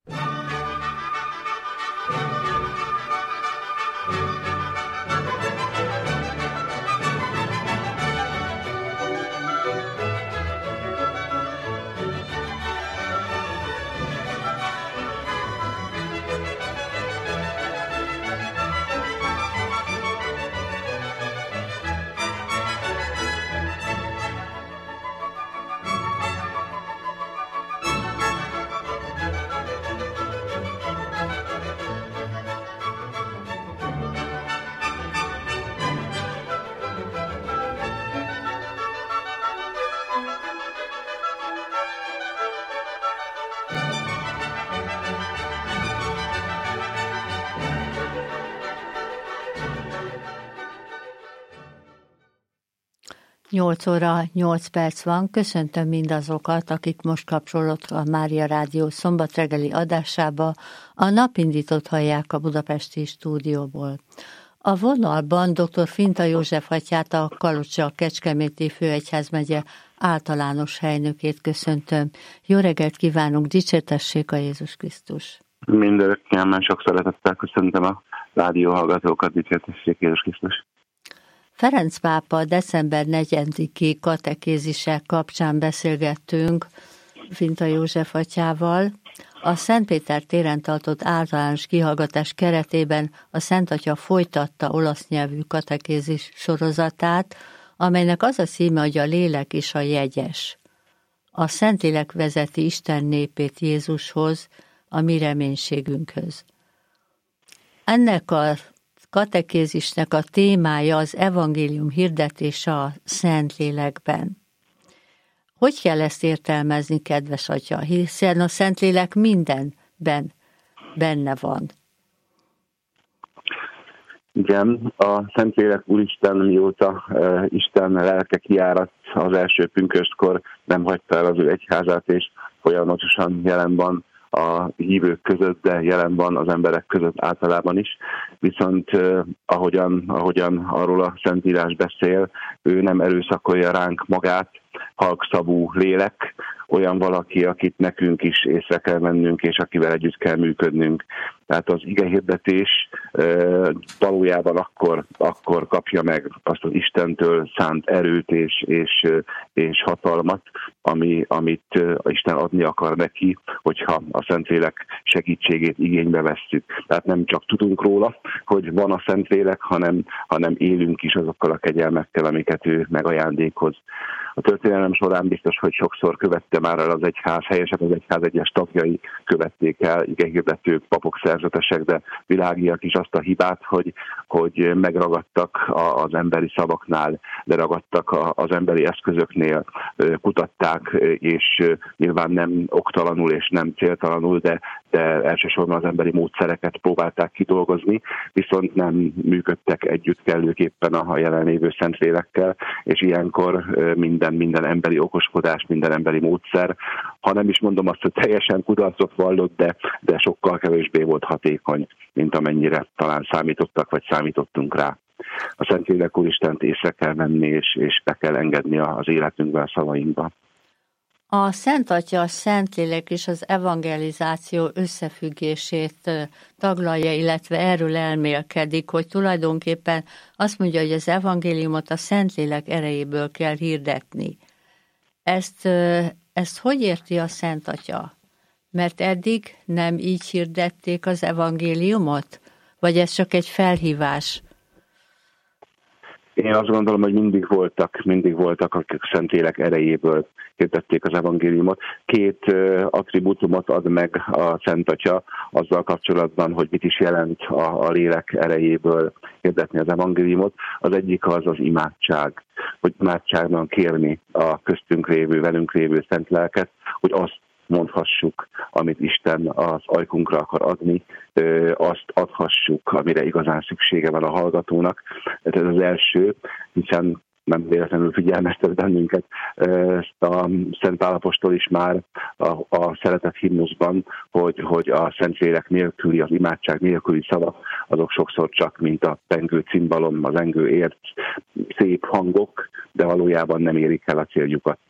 Nyolc óra 8 perc van. Köszöntöm mindazokat, akik most kapcsolódtak a Mária Rádió szombat reggeli adásába. A napindítót hallják a budapesti stúdióból. A vonalban dr. Finta József atyát, a Kalocsa-Kecskeméti Főegyházmegye általános helynökét köszöntöm. Jó reggelt kívánunk, dicsértessék a Jézus Krisztus! Mindörökképpen sok szeretettel köszöntöm a rádióhallgatókat, dicsértessék Jézus Krisztus! Ferenc pápa december 4-i katekézise kapcsán beszélgettünk Finta József atyával. A Szentpéter téren tartott általános kihallgatás keretében a Szent Atya folytatta olasz nyelvű katekézis sorozatát, amelynek az a címe, hogy a lélek és a jegyes. A Szentlélek vezeti Isten népét Jézushoz, a mi reménységünkhöz. Ennek a katekézisnek a témája az evangélium hirdetése a Szentlélekben. Hogy kell ezt értelmezni, kedves atya? Hiszen a Szentlélek mindenben benne van. Igen, a Szentlélek Úristen, mióta Isten lelke kiáradt az első pünköstkor, nem hagyta el az ő egyházát, és folyamatosan jelen van a hívők között, de jelen van az emberek között általában is. Viszont ahogyan arról a Szentírás beszél, ő nem erőszakolja ránk magát, halkszavú lélek, olyan valaki, akit nekünk is észre kell vennünk, és akivel együtt kell működnünk. Tehát az igehirdetés valójában akkor kapja meg azt az Istentől szánt erőt és hatalmat, amit Isten adni akar neki, hogyha a Szentlélek segítségét igénybe vesszük. Tehát nem csak tudunk róla, hogy van a Szentlélek, hanem élünk is azokkal a kegyelmekkel, amiket ő megajándékoz. A történelem során biztos, hogy sokszor követte már el az egyház, helyesen az egyház egyes tagjai követték el, igehirdetők, papok, szerzetesek, de világiak is azt a hibát, hogy megragadtak az emberi szavaknál, leragadtak az emberi eszközöknél, kutatták, és nyilván nem oktalanul és nem céltalanul, de elsősorban az emberi módszereket próbálták kidolgozni, viszont nem működtek együtt kellőképpen a jelenlévő Szentlélekkel, és ilyenkor minden emberi okoskodás, minden emberi módszer, ha nem is mondom azt, hogy teljesen kudarcot vallott, de sokkal kevésbé volt hatékony, mint amennyire talán számítottak, vagy számítottunk rá. A Szentlélek Úristent észre kell venni, és be kell engedni az életünkbe, a szavainkba. A Szent Atya, a Szentlélek és az evangelizáció összefüggését taglalja, illetve erről elmélkedik, hogy tulajdonképpen azt mondja, hogy az evangéliumot a Szentlélek erejéből kell hirdetni. Ezt hogy érti a Szent Atya? Mert eddig nem így hirdették az evangéliumot? Vagy ez csak egy felhívás? Én azt gondolom, hogy mindig voltak, akik Szentlélek erejéből hirdették az evangéliumot. Két attribútumot ad meg a Szent Atya azzal kapcsolatban, hogy mit is jelent a lélek erejéből hirdetni az evangéliumot. Az egyik az imádság, hogy imádságban kérni a köztünk lévő, velünk lévő Szent Lelket, hogy azt mondhassuk, amit Isten az ajkunkra akar adni, azt adhassuk, amire igazán szüksége van a hallgatónak. Ez az első, hiszen nem véletlenül figyelmeztet bennünket ezt a Szent Pál apostol is már a szeretet himnuszban, hogy a Szentlélek nélküli, az imádság nélküli szavak, azok sokszor csak, mint a pengő cimbalom, az engő ért, szép hangok, de valójában nem érik el a céljukat.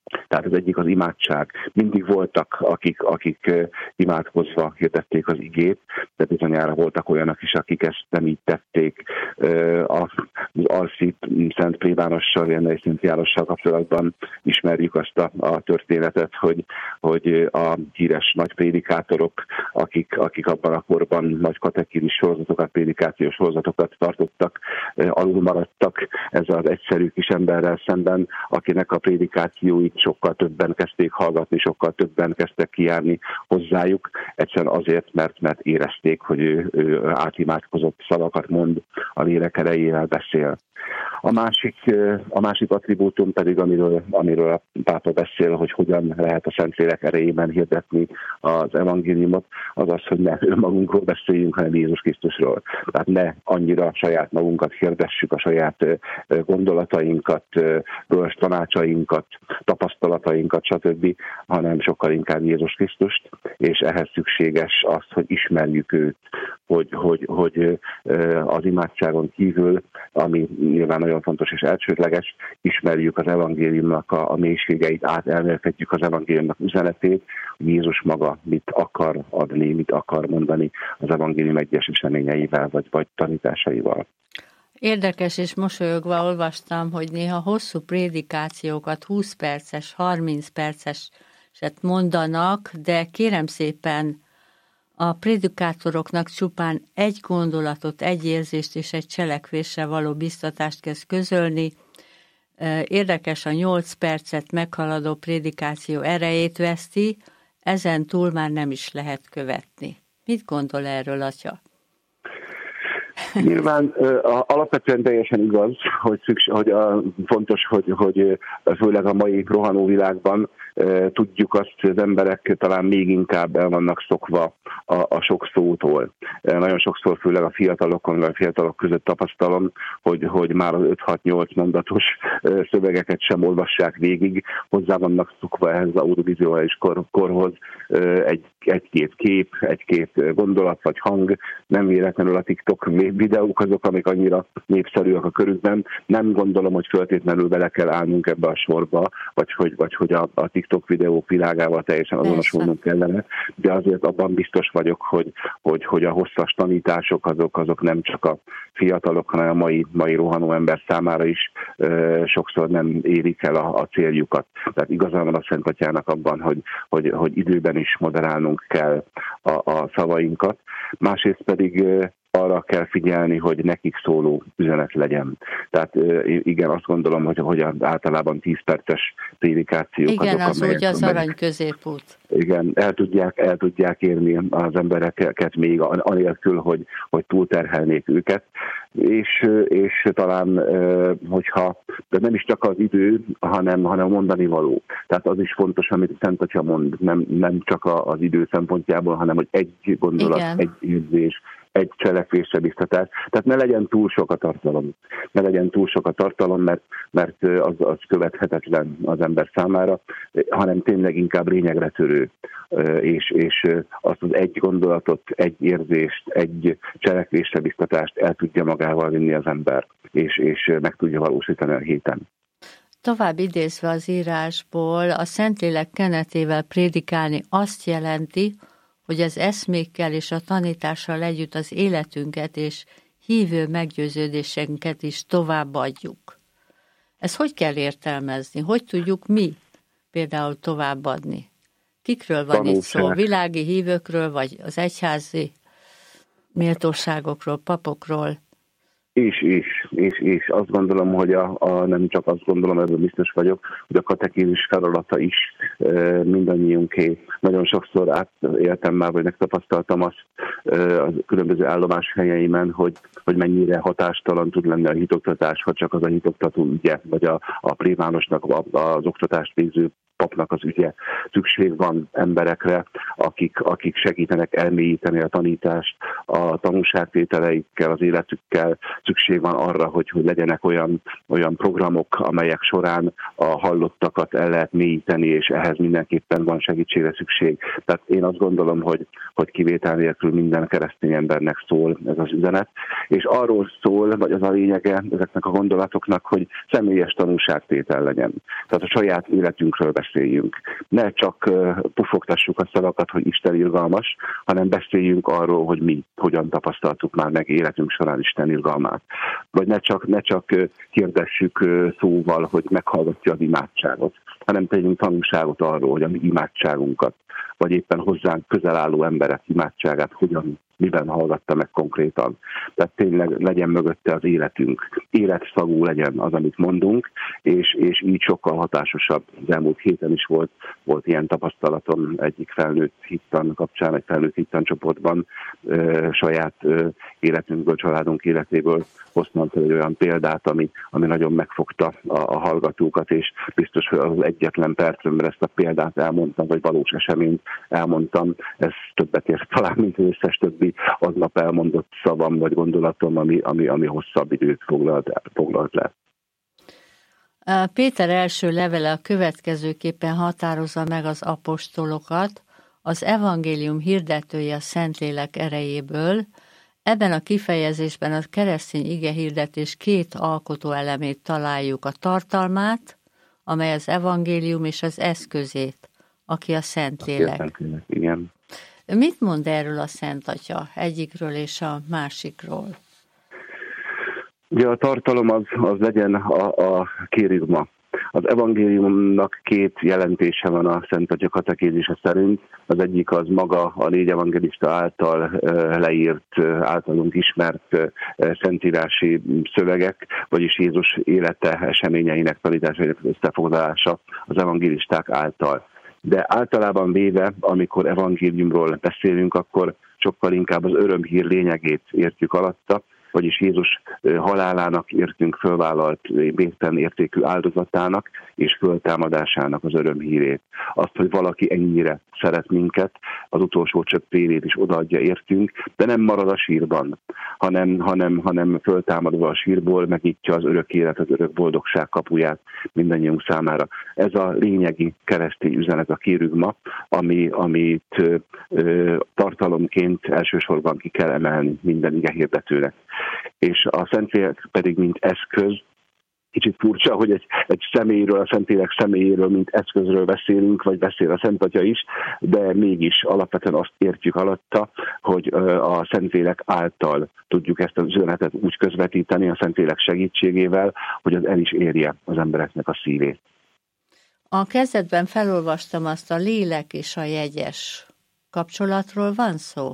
Tehát az egyik az imádság. Mindig voltak, akik imádkozva hirdették az igét, de bizonyára voltak olyanok is, akik ezt nem így tették. Az Alszit Szent Plébánossal, Jennei Szent Jánossal kapcsolatban ismerjük azt a történetet, hogy a híres nagy prédikátorok, akik abban a korban nagy katekézis sorozatokat, prédikációs sorozatokat tartottak, alul maradtak ezzel az egyszerű kis emberrel szemben, akinek a prédikációit sokkal többen kezdték hallgatni, sokkal többen kezdtek kijárni hozzájuk, egyszerűen azért, mert érezték, hogy ő átimádkozott szavakat mond, a lélek erejével beszél. A másik attribútum pedig, amiről a pápa beszél, hogy hogyan lehet a Szentlélek erejében hirdetni az evangéliumot, az az, hogy ne önmagunkról beszéljünk, hanem Jézus Krisztusról. Tehát ne annyira saját magunkat hirdessük, a saját gondolatainkat, bölcs tanácsainkat, tapasztalatainkat, stb., hanem sokkal inkább Jézus Krisztust, és ehhez szükséges az, hogy ismerjük őt, hogy az imádságon kívül, ami nyilván nagyon fontos és elsődleges, ismerjük az evangéliumnak a mélységeit, átelmélkedjük az evangéliumnak üzenetét, hogy Jézus maga mit akar adni, mit akar mondani az evangélium egyes eseményeivel, vagy tanításaival. Érdekes, és mosolyogva olvastam, hogy néha hosszú prédikációkat, 20 perces, 30 perceset mondanak, de kérem szépen, a prédikátoroknak csupán egy gondolatot, egy érzést és egy cselekvésre való biztatást kezd közölni. Érdekes, a 8 percet meghaladó prédikáció erejét veszti, ezen túl már nem is lehet követni. Mit gondol erről, atya? Nyilván alapvetően teljesen igaz, hogy fontos, hogy főleg a mai rohanó világban tudjuk azt, hogy az emberek talán még inkább el vannak szokva a sok szótól. Nagyon sokszor, főleg a fiatalok között tapasztalom, hogy már az 5-6-8 mondatos szövegeket sem olvassák végig, hozzá vannak szokva ehhez az audiovizuális korhoz egy-két kép, egy-két gondolat vagy hang. Nem véletlenül a TikTok videók azok, amik annyira népszerűek a körükben. Nem gondolom, hogy feltétlenül bele kell állnunk ebbe a sorba, vagy hogy a TikTok videók világával teljesen azonosulnunk kellene, de azért abban biztos vagyok, hogy a hosszas tanítások azok nem csak a fiatalok, hanem a mai rohanó ember számára is sokszor nem érik el a céljukat. Tehát igazán van a Szent Atyának abban, hogy időben is moderálnunk kell a szavainkat. Másrészt pedig arra kell figyelni, hogy nekik szóló üzenet legyen. Tehát igen, azt gondolom, hogy általában 10 perces prédikációk igen, azok, az úgy az arany középút. Igen, el tudják érni az embereket még anélkül, hogy túlterhelnék őket. És talán, hogyha, de nem is csak az idő, hanem mondani való. Tehát az is fontos, amit a Szent Atya mond, nem csak az idő szempontjából, hanem hogy egy gondolat, igen, egy érzés, egy cselekvésre biztatás. Tehát ne legyen túl sok a tartalom. Mert az követhetetlen az ember számára, hanem tényleg inkább lényegre törő. És azt az egy gondolatot, egy érzést, egy cselekvésre biztatást el tudja magával vinni az ember, és meg tudja valósítani a héten. Tovább idézve az írásból, a Szentlélek kenetével prédikálni azt jelenti, hogy az eszmékkel és a tanítással együtt az életünket és hívő meggyőződésünket is továbbadjuk. Ezt hogy kell értelmezni? Hogy tudjuk mi például továbbadni? Kikről van itt szó? Világi hívőkről, vagy az egyházi méltóságokról, papokról? És azt gondolom, hogy nem csak azt gondolom, ebből biztos vagyok, hogy a katekézis feladata is mindannyiunké. Nagyon sokszor átéltem már, vagy megtapasztaltam azt a különböző állomáshelyeimen, hogy mennyire hatástalan tud lenni a hitoktatás, ha csak az a hitoktató ügye, vagy a plébánosnak az oktatást végző papnak az ügye. Szükség van emberekre, akik segítenek elmélyíteni a tanítást, a tanúságtételeikkel, az életükkel. Szükség van arra, hogy legyenek olyan programok, amelyek során a hallottakat el lehet mélyíteni, és ehhez mindenképpen van segítségre szükség. Tehát én azt gondolom, hogy kivétel nélkül minden keresztény embernek szól ez az üzenet, és arról szól, vagy az a lényege ezeknek a gondolatoknak, hogy személyes tanúságtétel legyen. Tehát a saját életünkről beszéljünk. Ne csak pufogtassuk a szavakat, hogy Isten irgalmas, hanem beszéljünk arról, hogy mi hogyan tapasztaltuk már meg életünk során Isten irgalmát. Vagy ne csak hirdessük szóval, hogy meghallgatja az imádságot, hanem tegyünk tanúságot arról, hogy a mi imádságunkat, vagy éppen hozzánk közel álló emberek imádságát miben hallgatta meg konkrétan. Tehát tényleg legyen mögötte az életünk. Életszagú legyen az, amit mondunk, és így sokkal hatásosabb. Az elmúlt héten is volt ilyen tapasztalatom egyik felnőtt hittan kapcsán, egy felnőtt hittan csoportban, saját életünkből, családunk életéből hoztam fel egy olyan példát, ami nagyon megfogta a hallgatókat, és biztos, hogy az egyetlen percemben ezt a példát elmondtam, vagy valós eseményt elmondtam. Ez többet ért talán, mint az összes többi aznap elmondott szavam vagy gondolatom, ami hosszabb időt foglalt le. Péter első levele a következőképpen határozza meg az apostolokat, az evangélium hirdetője a Szentlélek erejéből. Ebben a kifejezésben a keresztény igehirdetés két alkotóelemét találjuk, a tartalmát, amely az evangélium, és az eszközét, aki a Szentlélek. Igen. Mit mond erről a Szent Atya, egyikről és a másikról? Ugye a tartalom az legyen a kérigma. Az evangéliumnak két jelentése van a Szent Atya katekézise szerint. Az egyik az maga a 4 evangélista által leírt, általunk ismert szentírási szövegek, vagyis Jézus élete, eseményeinek, tanításainak összefoglalása az evangélisták által. De általában véve, amikor evangéliumról beszélünk, akkor sokkal inkább az örömhír lényegét értjük alatta, vagyis Jézus halálának értünk fölvállalt végtelen értékű áldozatának és föltámadásának az örömhírét. Azt, hogy valaki ennyire szeret minket, az utolsó csepp vérét is odaadja értünk, de nem marad a sírban, hanem föltámadva a sírból megnyitja az örök élet, az örök boldogság kapuját mindannyiunk számára. Ez a lényegi keresztény üzenet, a kérigma, amit tartalomként elsősorban ki kell emelni minden igehirdetőnek. És a Szentlélek pedig mint eszköz, kicsit furcsa, hogy egy személyről, a Szentlélek személyéről, mint eszközről beszélünk, vagy beszél a Szent Atya is, de mégis alapvetően azt értjük alatta, hogy a Szentlélek által tudjuk ezt az üzenetet úgy közvetíteni a Szentlélek segítségével, hogy az el is érje az embereknek a szívét. A kezdetben felolvastam azt, a lélek és a jegyes kapcsolatról van szó?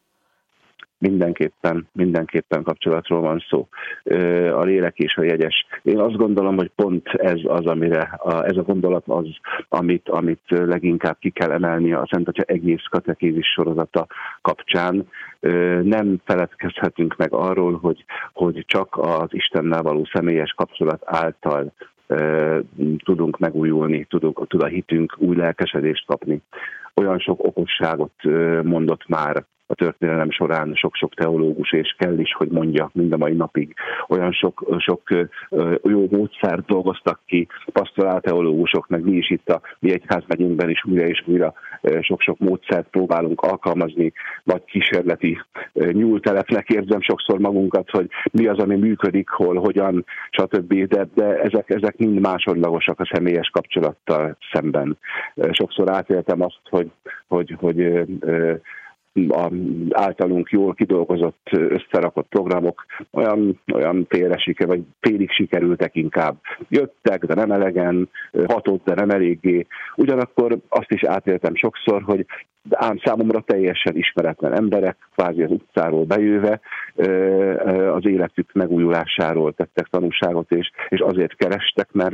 Mindenképpen kapcsolatról van szó. A lélek és a jegyes. Én azt gondolom, hogy pont ez az, amire ez a gondolat az, amit leginkább ki kell emelni a Szent Atya egész katekézis sorozata kapcsán. Nem feledkezhetünk meg arról, hogy csak az Istennel való személyes kapcsolat által tudunk megújulni, tud a hitünk új lelkesedést kapni. Olyan sok okosságot mondott már a történelem során sok-sok teológus, és kell is, hogy mondja mind a mai napig. Olyan sok jó módszert dolgoztak ki pastorálteológusok, meg mi is itt a mi egyházmegyünkben is újra és újra sok-sok módszert próbálunk alkalmazni, vagy kísérleti nyúltelepnek érzem sokszor magunkat, hogy mi az, ami működik, hol, hogyan, stb. De ezek mind másodlagosak a személyes kapcsolattal szemben. Sokszor átéltem azt, hogy általunk jól kidolgozott, összerakott programok olyan vagy félig sikerültek inkább. Jöttek, de nem elegen, hatott, de nem eléggé. Ugyanakkor azt is átéltem sokszor, hogy ám számomra teljesen ismeretlen emberek, kvázi az utcáról bejöve, az életük megújulásáról tettek tanúságot, és azért kerestek, mert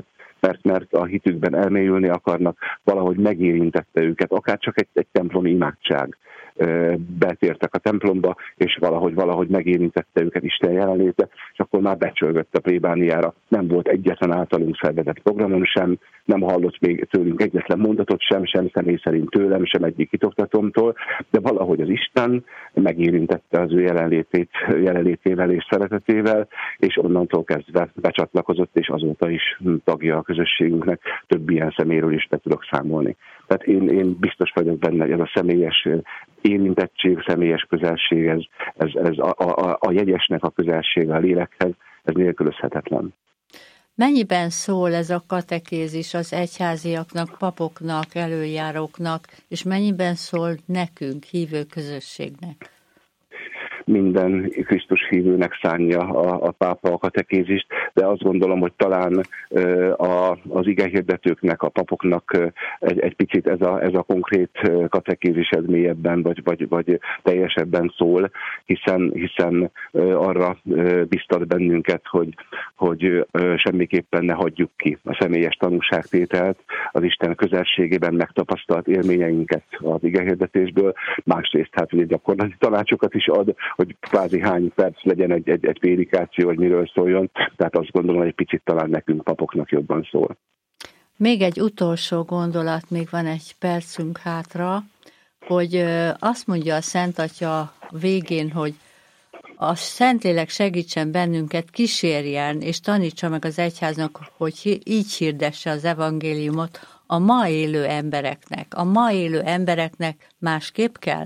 mert a hitükben elmélyülni akarnak, valahogy megérintette őket, akár csak egy templomi imádság. Betértek a templomba, és valahogy megérintette őket Isten jelenléte, és akkor már becsörgött a plébániára. Nem volt egyetlen általunk szervezett programon sem, nem hallott még tőlünk egyetlen mondatot sem személy szerint tőlem, sem egyik hitoktatómtól, de valahogy az Isten megérintette az ő jelenlétével és szeretetével, és onnantól kezdve becsatlakozott, és azóta is tagja a közösségünknek. Több ilyen személyről is be tudok számolni. Tehát én biztos vagyok benne, hogy ez a személyes érintettség, személyes közelség, ez a jegyesnek a közelsége a lélekhez, ez nélkülözhetetlen. Mennyiben szól ez a katekézis az egyháziaknak, papoknak, előjáróknak, és mennyiben szól nekünk, hívő közösségnek? Minden Krisztus hívőnek szánja a pápa a katekézist, de azt gondolom, hogy talán az igehirdetőknek, a papoknak egy picit ez a konkrét katekézis ez mélyebben vagy teljesebben szól, hiszen arra biztat bennünket, hogy semmiképpen ne hagyjuk ki a személyes tanúságtételt, az Isten közelségében megtapasztalt élményeinket az igehirdetésből, másrészt hát ugye gyakorlati tanácsokat is ad, hogy kvázi hány perc legyen egy prédikáció, hogy miről szóljon, tehát azt gondolom, hogy egy picit talán nekünk papoknak jobban szól. Még egy utolsó gondolat, még van egy percünk hátra, hogy azt mondja a Szent Atya végén, hogy a Szentlélek segítsen bennünket, kísérjen és tanítsa meg az egyháznak, hogy így hirdesse az evangéliumot a ma élő embereknek. A ma élő embereknek másképp kell?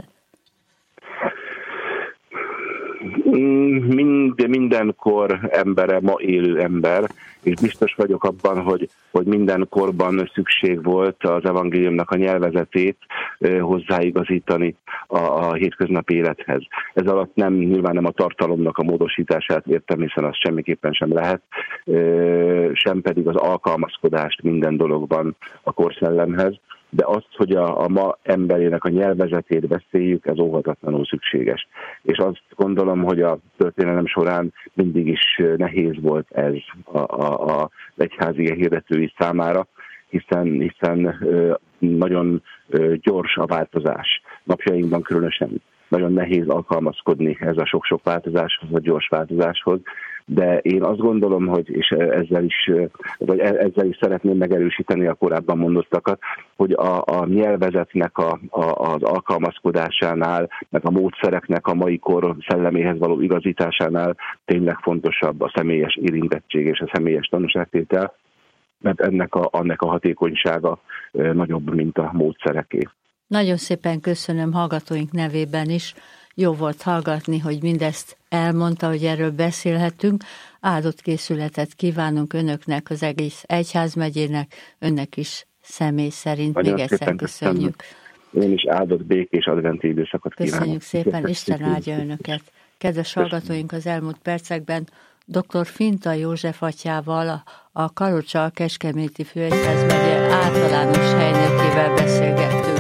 Mindenkor embere ma élő ember, és biztos vagyok abban, hogy minden korban szükség volt az evangéliumnak a nyelvezetét hozzáigazítani a hétköznapi élethez. Ez alatt nyilván nem a tartalomnak a módosítását értem, hiszen az semmiképpen sem lehet, sem pedig az alkalmazkodást minden dologban a korszellemhez, de azt, hogy a ma emberének a nyelvezetét beszéljük, ez óhatatlanul szükséges. És azt gondolom, hogy a történelem során mindig is nehéz volt ez az egyházi hirdetői számára, hiszen nagyon gyors a változás. Napjainkban különösen nagyon nehéz alkalmazkodni ez a sok-sok változáshoz, a gyors változáshoz, de én azt gondolom, hogy és ezzel is szeretném megerősíteni a korábban mondottakat, hogy a nyelvezetnek az alkalmazkodásánál, meg a módszereknek a mai kor szelleméhez való igazításánál tényleg fontosabb a személyes érintettség és a személyes tanúságtétel, mert annak a hatékonysága nagyobb, mint a módszereké. Nagyon szépen köszönöm hallgatóink nevében is. Jó volt hallgatni, hogy mindezt elmondta, hogy erről beszélhetünk. Áldott készületet kívánunk önöknek, az egész egyházmegyének, önnek is személy szerint. Nagyon még egyszer köszönjük. Én is áldott békés adventi időszakot kívánok. Köszönjük szépen, Isten áldja önöket. Kedves hallgatóink, az elmúlt percekben dr. Finta József atyával, a Kalocsa-Kecskeméti Főegyházmegye általános helynökével beszélgettünk.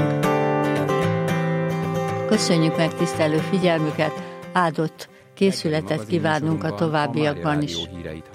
Köszönjük meg tisztelő figyelmüket, áldott készületet kívánunk a továbbiakban is.